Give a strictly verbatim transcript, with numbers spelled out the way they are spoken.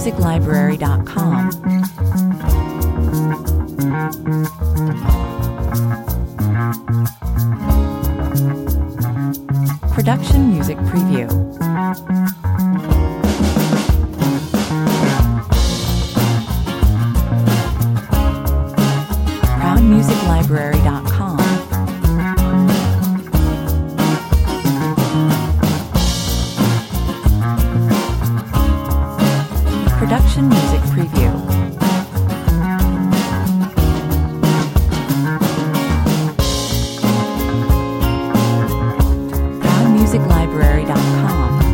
music library dot com. Production Music Preview. proud music library dot com. Production Music Preview. proud music library dot com.